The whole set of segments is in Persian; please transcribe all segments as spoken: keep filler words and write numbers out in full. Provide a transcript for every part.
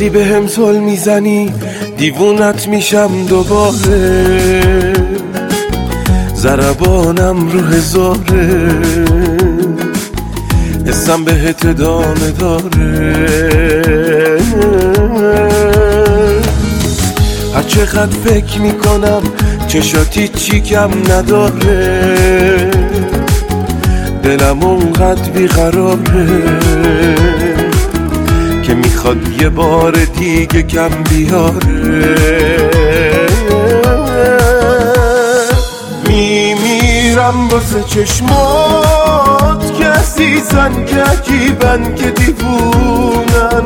وقتی به هم زل میزنی دیوونت میشم دوباره، ضربانم رو هزاره، حسم بهت ادامه داره. هر چقدر فکر میکنم چشاتی چی کم نداره، دلم اونقدر بیقراره که میخواد یه بار دیگه کم بیاره. میمیرم واسه چشمات که عزیزن، که عجیبن، که دیوونن،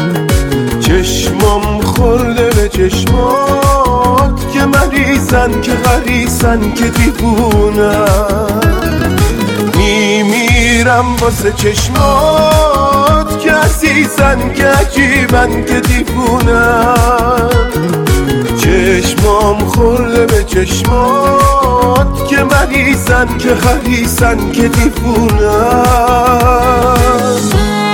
چشمام خورده به چشمات که مریضن، که غریزن، که دیوونن. میمیرم واسه چشمات که عزیزن، که عجیبن، که دیوونن، چشمام خورده به چشمات که مریضن، که غریزن، که دیوونن.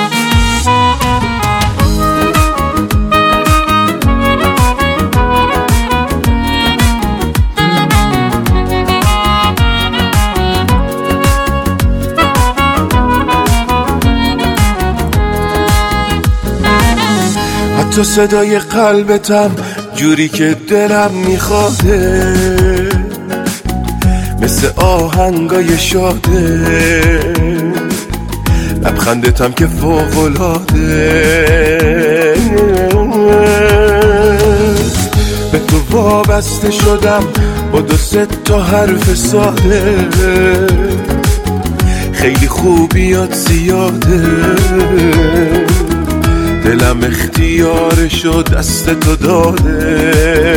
تو صدای قلبتم جوری که دلم میخواده، مثل آهنگای شاده، لبخندتم که فوق‌العاده. به تو وابسته شدم با دو سه تا حرف ساده، خیلی خوبیات زیاده، دلم اختیارشو دست تو داده.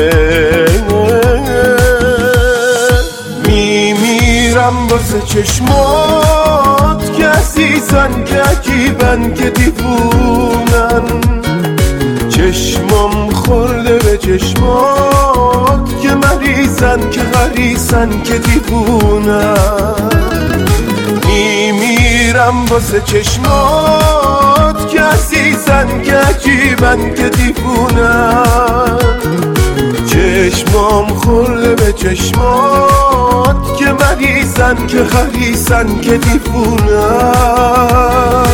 میمیرم واسه چشمات که عزیزن، که عجیبن، که دیوونن، چشمام خورده به چشمات که مریضن، که غریزن، که دیوونن. میمیرم واسه چشمات که عزیزن، که عجیبن، که دیوونن، چشمام خورده به چشمات که مریضن، که غریزن، که دیوونن.